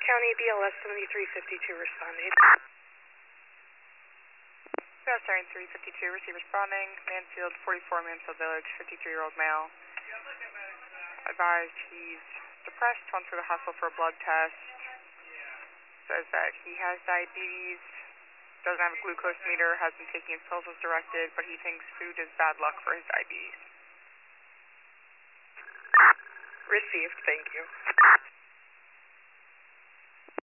County BLS 7352 responding. BLS 7352, receive responding. Mansfield 44, Mansfield Village, 53-year-old male. Advised he's depressed, went to the hospital for a blood test. Says that he has diabetes, doesn't have a glucose meter, has been taking his pills as directed, but he thinks food is bad luck for his diabetes. Received, thank you.